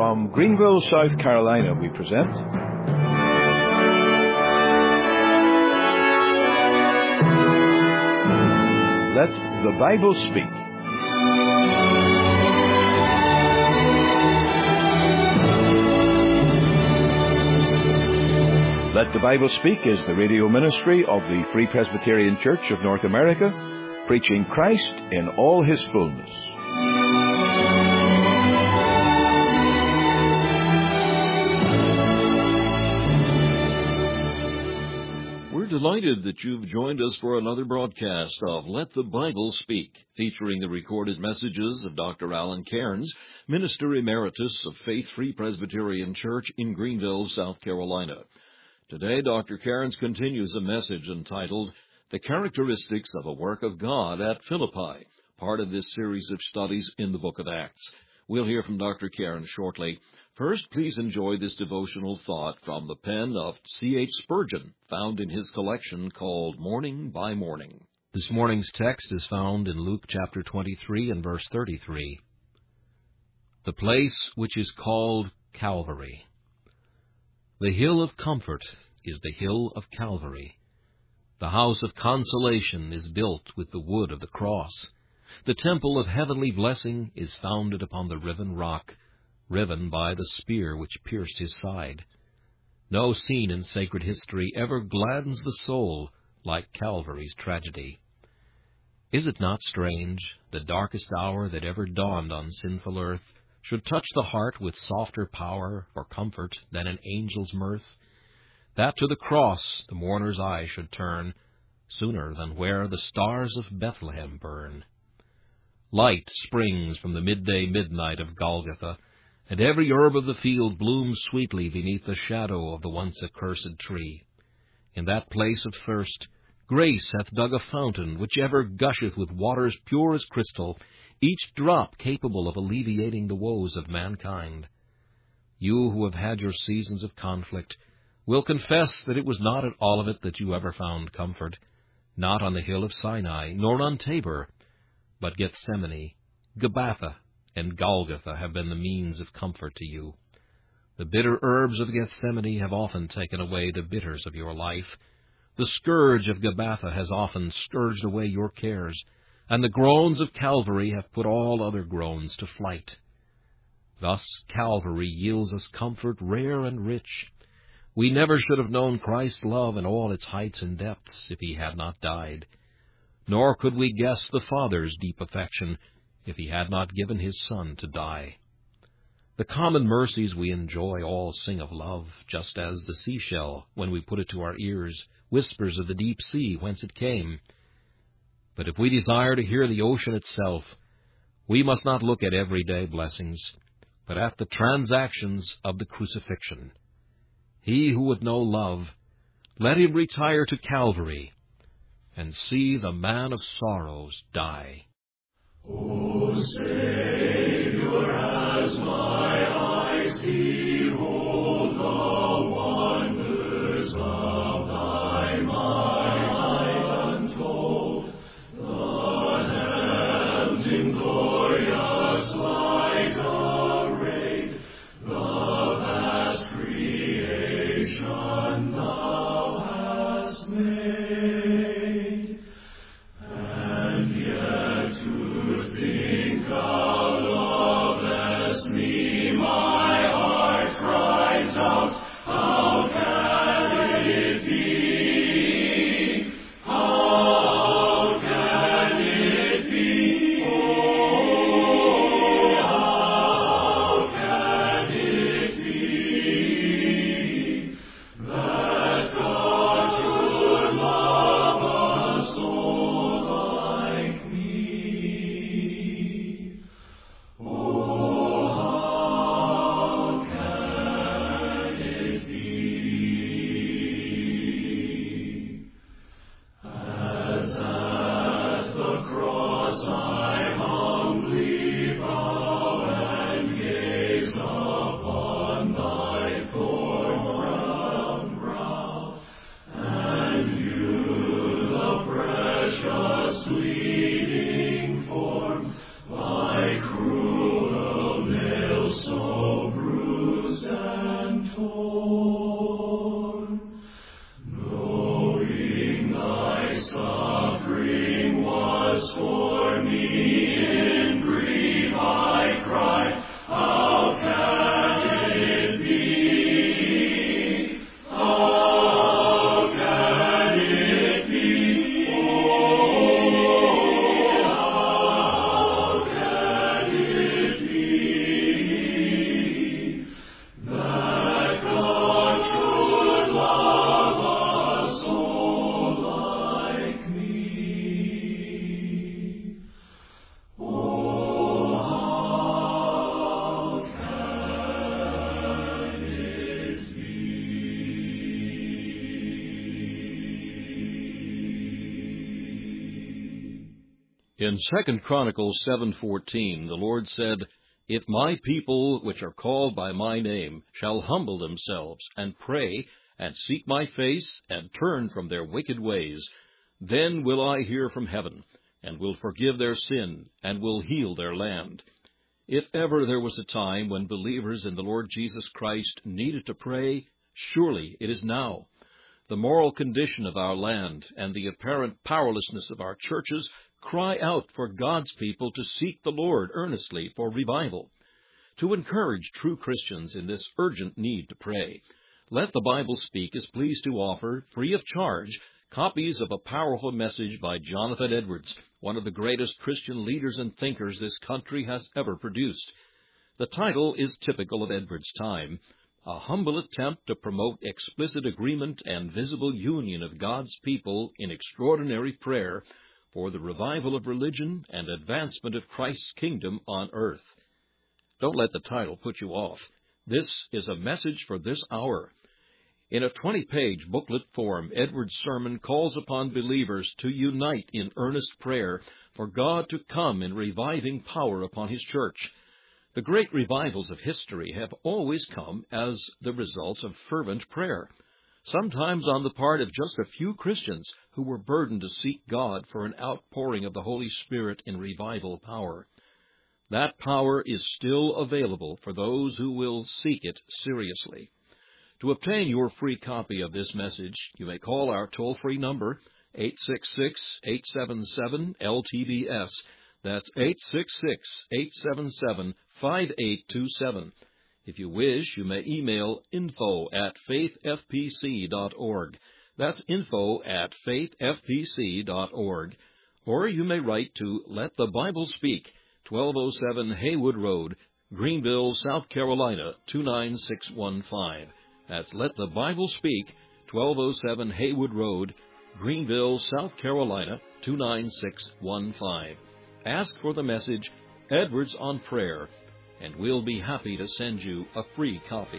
From Greenville, South Carolina, we present Let the Bible Speak. Let the Bible Speak is the radio ministry of the Free Presbyterian Church of North America, preaching Christ in all His fullness. We're delighted that you've joined us for another broadcast of Let the Bible Speak, featuring the recorded messages of Dr. Alan Cairns, Minister Emeritus of Faith Free Presbyterian Church in Greenville, South Carolina. Today, Dr. Cairns continues a message entitled, The Characteristics of a Work of God at Philippi, part of this series of studies in the book of Acts. We'll hear from Dr. Cairns shortly. First, please enjoy this devotional thought from the pen of C.H. Spurgeon, found in his collection called Morning by Morning. This morning's text is found in Luke chapter 23 and verse 33. The place which is called Calvary. The hill of comfort is the hill of Calvary. The house of consolation is built with the wood of the cross. The temple of heavenly blessing is founded upon the riven rock, riven by the spear which pierced his side. No scene in sacred history ever gladdens the soul like Calvary's tragedy. Is it not strange, the darkest hour that ever dawned on sinful earth should touch the heart with softer power or comfort than an angel's mirth? That to the cross the mourner's eye should turn, sooner than where the stars of Bethlehem burn. Light springs from the midday midnight of Golgotha, and every herb of the field blooms sweetly beneath the shadow of the once accursed tree. In that place of thirst, grace hath dug a fountain, which ever gusheth with waters pure as crystal, each drop capable of alleviating the woes of mankind. You who have had your seasons of conflict will confess that it was not at all of it that you ever found comfort, not on the hill of Sinai, nor on Tabor, but Gethsemane, Gabbatha, and Golgotha have been the means of comfort to you. The bitter herbs of Gethsemane have often taken away the bitters of your life. The scourge of Gabbatha has often scourged away your cares, and the groans of Calvary have put all other groans to flight. Thus Calvary yields us comfort rare and rich. We never should have known Christ's love in all its heights and depths if He had not died. Nor could we guess the Father's deep affection if He had not given His Son to die. The common mercies we enjoy all sing of love, just as the seashell, when we put it to our ears, whispers of the deep sea whence it came. But if we desire to hear the ocean itself, we must not look at everyday blessings, but at the transactions of the crucifixion. He who would know love, let him retire to Calvary and see the man of sorrows die. O Savior, as my eyes behold the wonders of Thy might untold, the heavens in glorious light arrayed, the vast creation Thou hast made, and yet to think how In 2 Chronicles 7:14, the Lord said, "If my people, which are called by my name, shall humble themselves, and pray, and seek my face, and turn from their wicked ways, then will I hear from heaven, and will forgive their sin, and will heal their land." If ever there was a time when believers in the Lord Jesus Christ needed to pray, surely it is now. The moral condition of our land and the apparent powerlessness of our churches cry out for God's people to seek the Lord earnestly for revival. To encourage true Christians in this urgent need to pray, Let the Bible Speak is pleased to offer, free of charge, copies of a powerful message by Jonathan Edwards, one of the greatest Christian leaders and thinkers this country has ever produced. The title is typical of Edwards' time, a humble attempt to promote explicit agreement and visible union of God's people in extraordinary prayer for the revival of religion and advancement of Christ's kingdom on earth. Don't let the title put you off. This is a message for this hour. In a 20-page booklet form, Edwards' sermon calls upon believers to unite in earnest prayer for God to come in reviving power upon His church. The great revivals of history have always come as the result of fervent prayer, sometimes on the part of just a few Christians who were burdened to seek God for an outpouring of the Holy Spirit in revival power. That power is still available for those who will seek it seriously. To obtain your free copy of this message, you may call our toll-free number, 866-877-LTBS. That's 866-877-5827. If you wish, you may email info@faithfpc.org. That's info@faithfpc.org. Or you may write to Let the Bible Speak, 1207 Haywood Road, Greenville, South Carolina, 29615. That's Let the Bible Speak, 1207 Haywood Road, Greenville, South Carolina, 29615. Ask for the message, Edwards on Prayer, and we'll be happy to send you a free copy.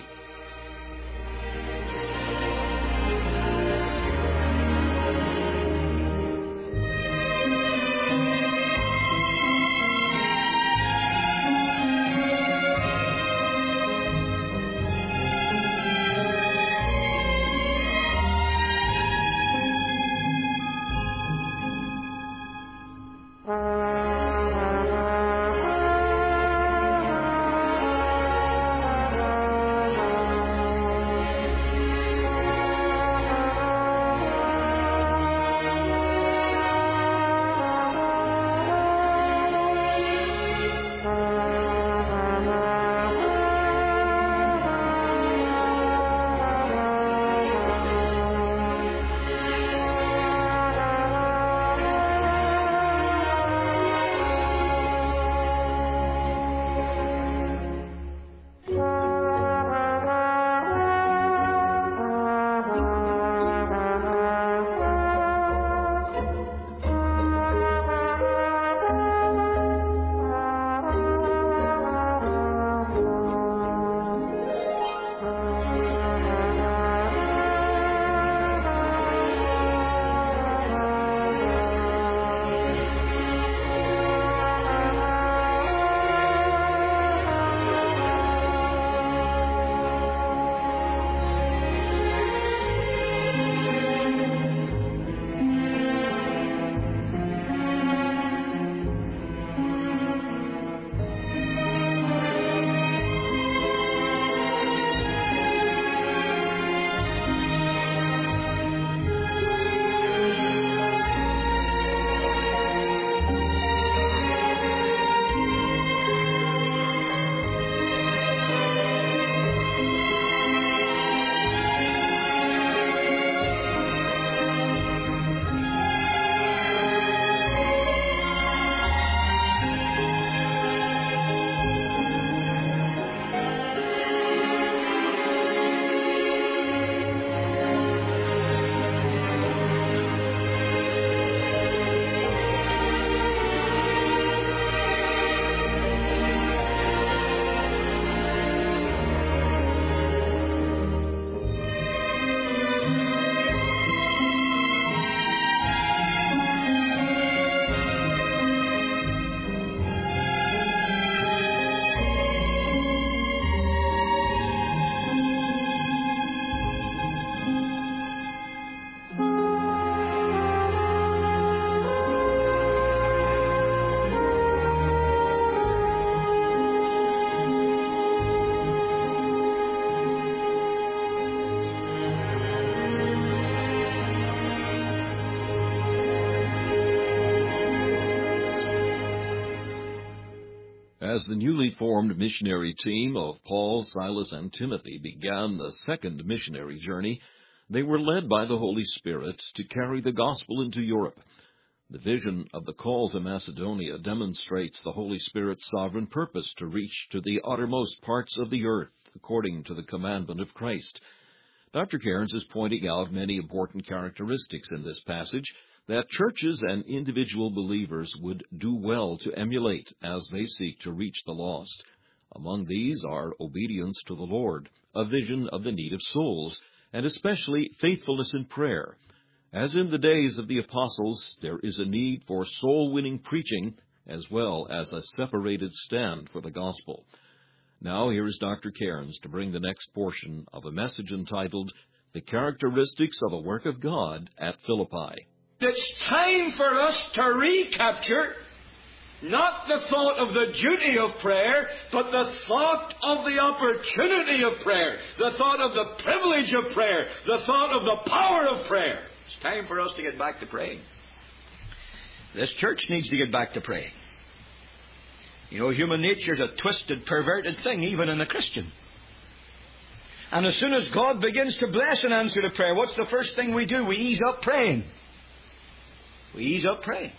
As the newly formed missionary team of Paul, Silas, and Timothy began the second missionary journey, they were led by the Holy Spirit to carry the gospel into Europe. The vision of the call to Macedonia demonstrates the Holy Spirit's sovereign purpose to reach to the uttermost parts of the earth, according to the commandment of Christ. Dr. Cairns is pointing out many important characteristics in this passage that churches and individual believers would do well to emulate as they seek to reach the lost. Among these are obedience to the Lord, a vision of the need of souls, and especially faithfulness in prayer. As in the days of the apostles, there is a need for soul-winning preaching as well as a separated stand for the gospel. Now here is Dr. Cairns to bring the next portion of a message entitled, The Characteristics of a Work of God at Philippi. It's time for us to recapture not the thought of the duty of prayer, but the thought of the opportunity of prayer, the thought of the privilege of prayer, the thought of the power of prayer. It's time for us to get back to praying. This church needs to get back to praying. You know, human nature is a twisted, perverted thing, even in a Christian. And as soon as God begins to bless an answer to prayer, what's the first thing we do? We ease up praying. We ease up praying.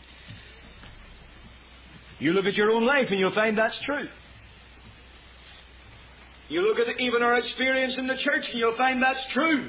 You look at your own life and you'll find that's true. You look at even our experience in the church and you'll find that's true.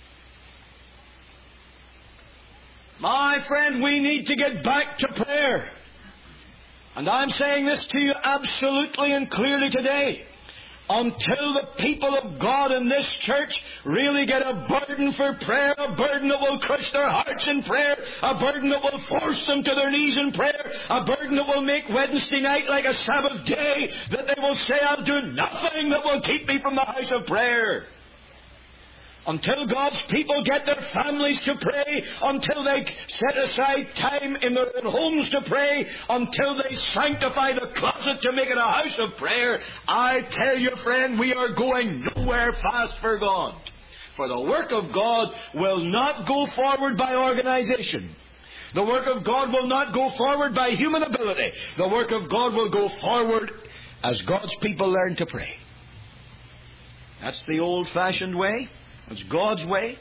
My friend, we need to get back to prayer. And I'm saying this to you absolutely and clearly today. Until the people of God in this church really get a burden for prayer, a burden that will crush their hearts in prayer, a burden that will force them to their knees in prayer, a burden that will make Wednesday night like a Sabbath day, that they will say, I'll do nothing that will keep me from the house of prayer. Until God's people get their families to pray, until they set aside time in their own homes to pray, until they sanctify the closet to make it a house of prayer, I tell you, friend, we are going nowhere fast for God. For the work of God will not go forward by organization. The work of God will not go forward by human ability. The work of God will go forward as God's people learn to pray. That's the old-fashioned way. It's God's way.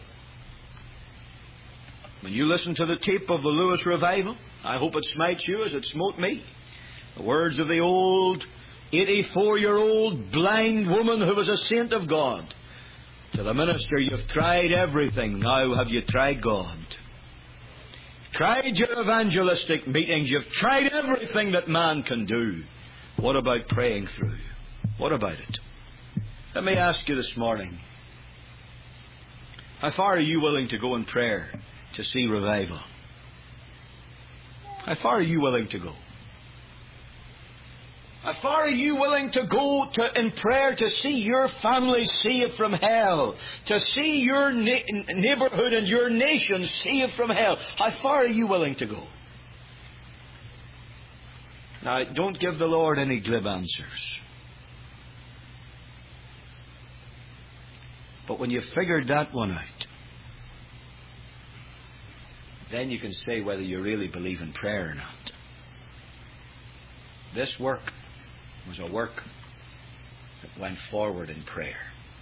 When you listen to the tape of the Lewis Revival, I hope it smites you as it smote me. The words of the old 84-year-old blind woman who was a saint of God. To the minister, you've tried everything. Now have you tried God? Tried your evangelistic meetings. You've tried everything that man can do. What about praying through? What about it? Let me ask you this morning. How far are you willing to go in prayer to see revival? How far are you willing to go? How far are you willing to go in prayer to see your family saved from hell? To see your neighborhood and your nation saved from hell? How far are you willing to go? Now, don't give the Lord any glib answers. But when you've figured that one out, then you can say whether you really believe in prayer or not. This work was a work that went forward in prayer.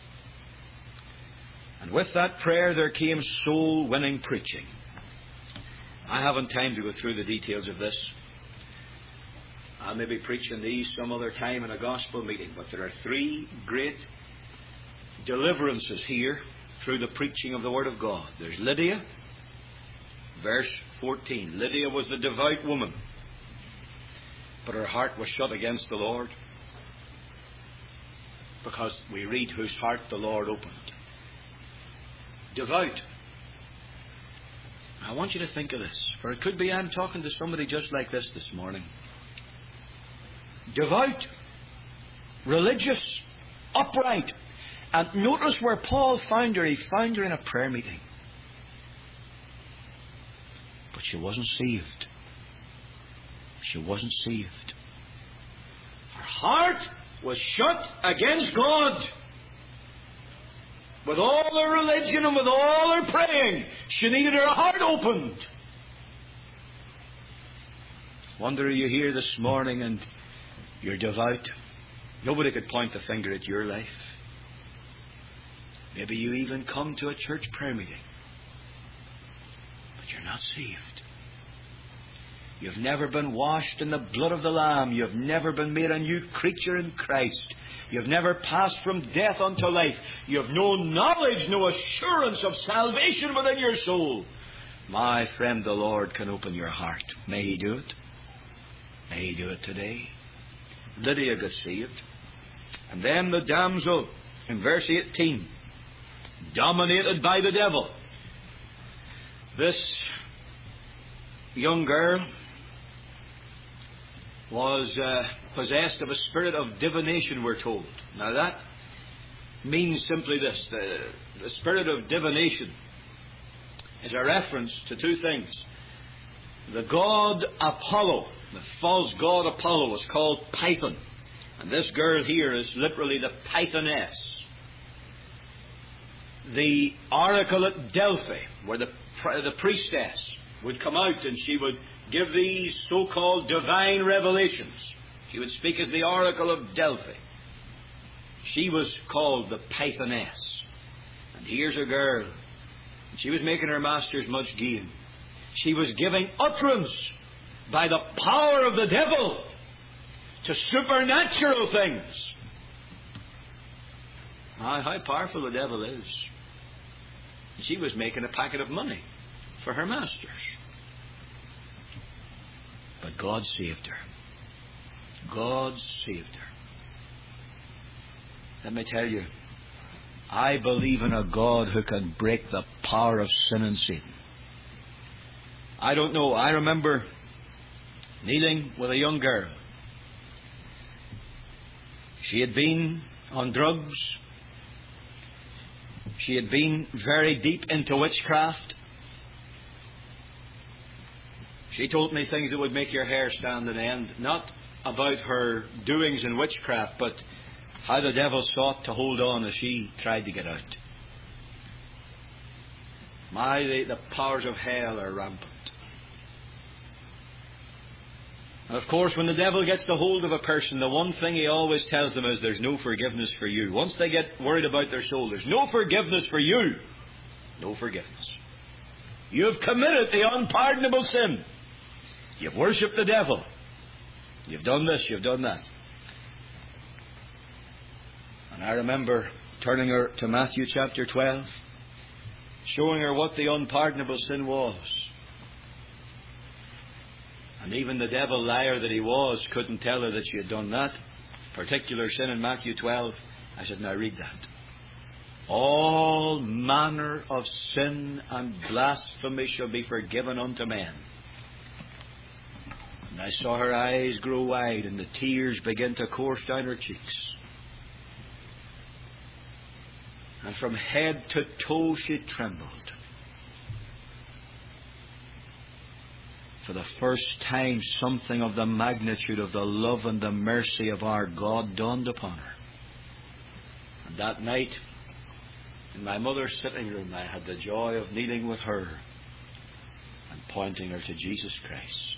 And with that prayer there came soul-winning preaching. I haven't time to go through the details of this. I'll maybe preach on these some other time in a gospel meeting, but there are three great deliverances here through the preaching of the Word of God. There's Lydia, verse 14. Lydia was the devout woman, but her heart was shut against the Lord, because we read whose heart the Lord opened. Devout. I want you to think of this, for it could be I'm talking to somebody just like this morning. Devout, religious, upright. And notice where Paul found her. He found her in a prayer meeting. But she wasn't saved. She wasn't saved. Her heart was shut against God. With all her religion and with all her praying, she needed her heart opened. Wonder are you here this morning and You're devout. Nobody could point the finger at your life. Maybe you even come to a church prayer meeting, but you're not saved. You've never been washed in the blood of the Lamb. You've never been made a new creature in Christ. You've never passed from death unto life. You have no knowledge, no assurance of salvation within your soul. My friend, the Lord can open your heart. May He do it. May He do it today. Lydia got saved. And then the damsel, in verse 18, dominated by the devil. This young girl was possessed of a spirit of divination, we're told. Now that means simply this. The spirit of divination is a reference to two things. The god Apollo, the false god Apollo, was called Python. And this girl here is literally the Pythoness. The oracle at Delphi, where the priestess would come out and she would give these so-called divine revelations. She would speak as the oracle of Delphi. She was called the Pythoness. And here's a girl. And she was making her masters much gain. She was giving utterance by the power of the devil to supernatural things. How powerful the devil is. And she was making a packet of money for her masters. But God saved her. God saved her. Let me tell you, I believe in a God who can break the power of sin and Satan. I don't know. I remember kneeling with a young girl. She had been on drugs. She had been very deep into witchcraft. She told me things that would make your hair stand on end. Not about her doings in witchcraft, but how the devil sought to hold on as she tried to get out. The powers of hell are rampant. And of course, when the devil gets the hold of a person, the one thing he always tells them is there's no forgiveness for you. Once they get worried about their soul, there's no forgiveness for you. No forgiveness. You've committed the unpardonable sin. You've worshipped the devil. You've done this, you've done that. And I remember turning her to Matthew chapter 12, showing her what the unpardonable sin was. And even the devil, liar that he was, couldn't tell her that she had done that particular sin in Matthew 12. I said, now read that. All manner of sin and blasphemy shall be forgiven unto men. And I saw her eyes grow wide and the tears begin to course down her cheeks. And from head to toe she trembled. For the first time, something of the magnitude of the love and the mercy of our God dawned upon her. And that night, in my mother's sitting room, I had the joy of kneeling with her and pointing her to Jesus Christ.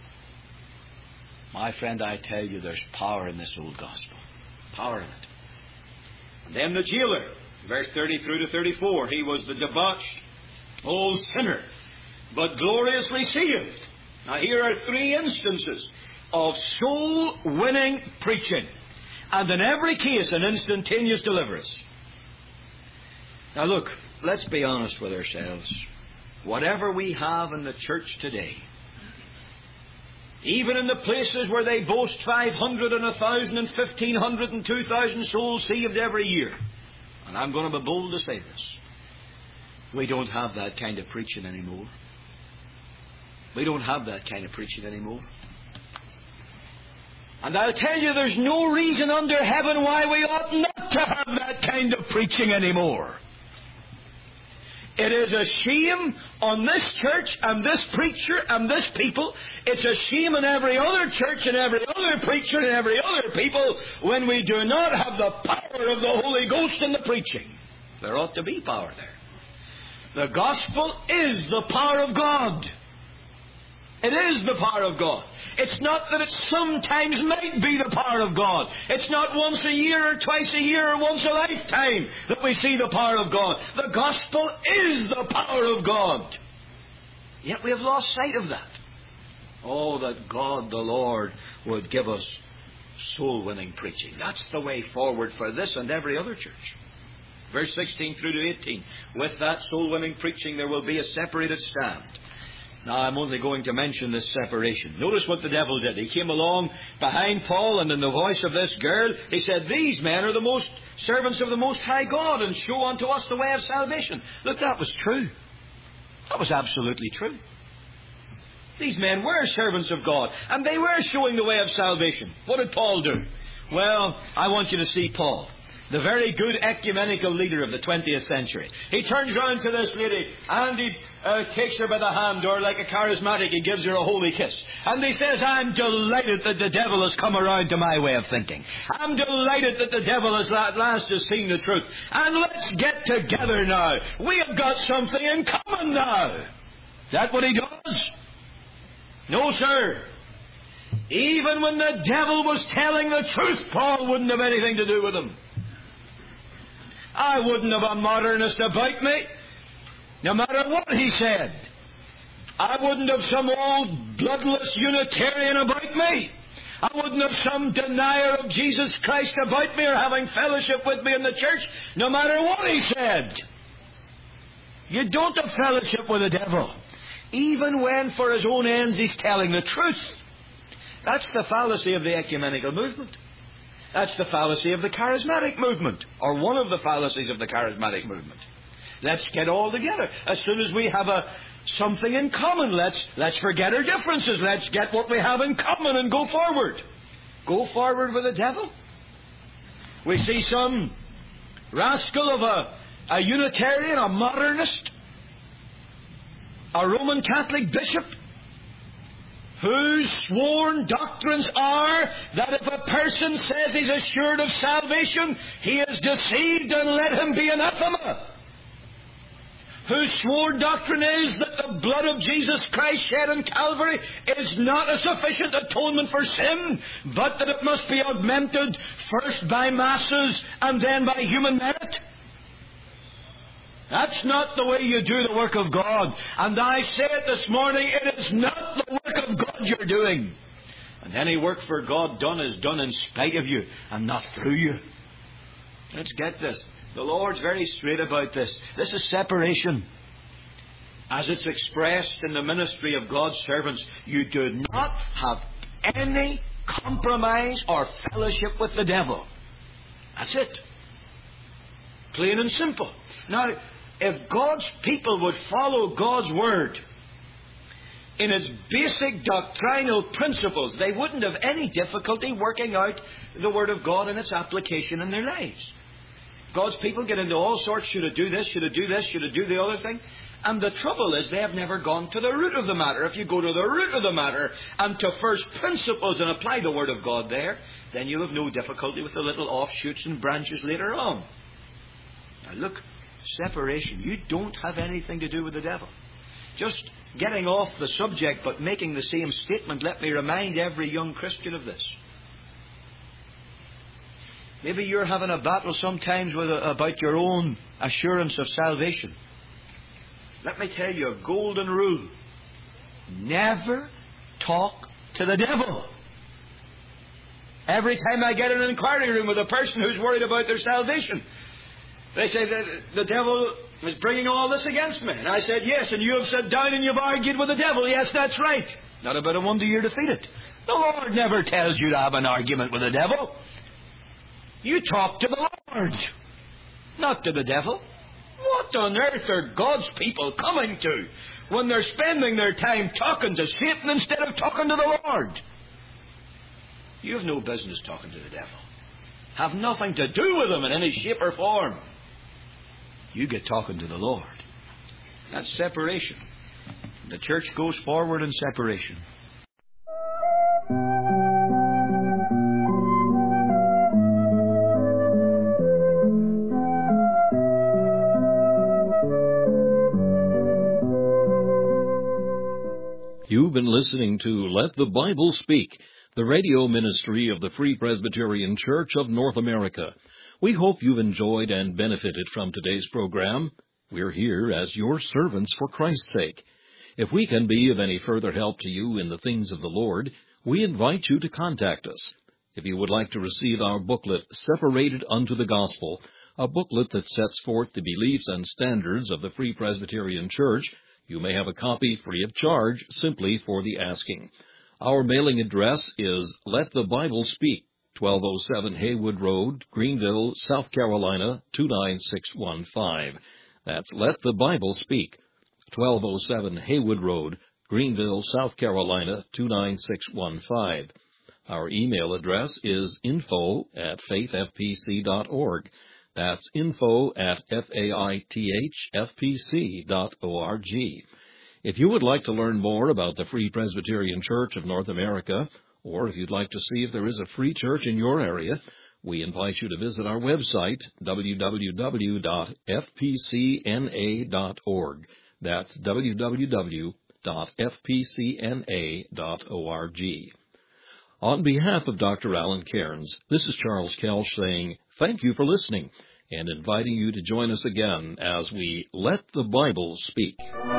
My friend, I tell you, there's power in this old gospel. Power in it. And then the jailer, verse 30 through to 34, he was the debauched old sinner, but gloriously saved. Now here are three instances of soul-winning preaching, and in every case an instantaneous deliverance. Now look, let's be honest with ourselves. Whatever we have in the church today, even in the places where they boast 500 and 1,000 and 1,500 and 2,000 souls saved every year, and I'm going to be bold to say this, we don't have that kind of preaching anymore. We don't have that kind of preaching anymore. And I'll tell you, there's no reason under heaven why we ought not to have that kind of preaching anymore. It is a shame on this church and this preacher and this people. It's a shame on every other church and every other preacher and every other people when we do not have the power of the Holy Ghost in the preaching. There ought to be power there. The gospel is the power of God. It is the power of God. It's not that it sometimes might be the power of God. It's not once a year or twice a year or once a lifetime that we see the power of God. The gospel is the power of God. Yet we have lost sight of that. Oh, that God the Lord would give us soul-winning preaching. That's the way forward for this and every other church. Verse 16 through to 18. With that soul-winning preaching there will be a separated stand. Now, I'm only going to mention this separation. Notice what the devil did. He came along behind Paul, and in the voice of this girl, he said, "These men are the most servants of the Most High God, and show unto us the way of salvation." Look, that was true. That was absolutely true. These men were servants of God, and they were showing the way of salvation. What did Paul do? Well, I want you to see Paul, the very good ecumenical leader of the 20th century. He turns round to this lady and he takes her by the hand, or like a charismatic, he gives her a holy kiss. And he says, "I'm delighted that the devil has come around to my way of thinking. I'm delighted that the devil has at last has seen the truth. And let's get together now. We have got something in common now." Is that what he does? No, sir. Even when the devil was telling the truth, Paul wouldn't have anything to do with him. I wouldn't have a modernist about me, no matter what he said. I wouldn't have some old bloodless Unitarian about me. I wouldn't have some denier of Jesus Christ about me or having fellowship with me in the church, no matter what he said. You don't have fellowship with the devil, even when for his own ends he's telling the truth. That's the fallacy of the ecumenical movement. That's the fallacy of the charismatic movement, or one of the fallacies of the charismatic movement. Let's get all together. As soon as we have something in common, let's forget our differences. Let's get what we have in common and go forward. Go forward with the devil. We see some rascal of a Unitarian, a modernist, a Roman Catholic bishop, whose sworn doctrines are that if a person says he's assured of salvation, he is deceived, and let him be anathema. Whose sworn doctrine is that the blood of Jesus Christ shed on Calvary is not a sufficient atonement for sin, but that it must be augmented first by masses and then by human merit. That's not the way you do the work of God. And I say it this morning, it is not the work of God you're doing. And any work for God done is done in spite of you and not through you. Let's get this. The Lord's very straight about this. This is separation. As it's expressed in the ministry of God's servants, you do not have any compromise or fellowship with the devil. That's it. Plain and simple. Now, if God's people would follow God's Word in its basic doctrinal principles, they wouldn't have any difficulty working out the Word of God and its application in their lives. God's people get into all sorts, should I do this, should I do this, should I do the other thing? And the trouble is they have never gone to the root of the matter. If you go to the root of the matter and to first principles and apply the Word of God there, then you'll have no difficulty with the little offshoots and branches later on. Now look, separation. You don't have anything to do with the devil. Just getting off the subject but making the same statement, let me remind every young Christian of this. Maybe you're having a battle sometimes about your own assurance of salvation. Let me tell you a golden rule. Never talk to the devil. Every time I get in an inquiry room with a person who's worried about their salvation, they say that the devil is bringing all this against me. And I said, yes, and you have sat down and you've argued with the devil. Yes, that's right. Not about a wonder you're defeated. The Lord never tells you to have an argument with the devil. You talk to the Lord, not to the devil. What on earth are God's people coming to when they're spending their time talking to Satan instead of talking to the Lord? You have no business talking to the devil. Have nothing to do with him in any shape or form. You get talking to the Lord. That's separation. The church goes forward in separation. You've been listening to Let the Bible Speak, the radio ministry of the Free Presbyterian Church of North America. We hope you've enjoyed and benefited from today's program. We're here as your servants for Christ's sake. If we can be of any further help to you in the things of the Lord, we invite you to contact us. If you would like to receive our booklet, Separated Unto the Gospel, a booklet that sets forth the beliefs and standards of the Free Presbyterian Church, you may have a copy free of charge simply for the asking. Our mailing address is Let the Bible Speak, 1207 Haywood Road, Greenville, South Carolina, 29615. That's Let the Bible Speak, 1207 Haywood Road, Greenville, South Carolina, 29615. Our email address is info@faithfpc.org. That's info@faithfpc.org. If you would like to learn more about the Free Presbyterian Church of North America, or if you'd like to see if there is a free church in your area, we invite you to visit our website, www.fpcna.org. That's www.fpcna.org. On behalf of Dr. Alan Cairns, this is Charles Kelch saying thank you for listening and inviting you to join us again as we Let the Bible Speak.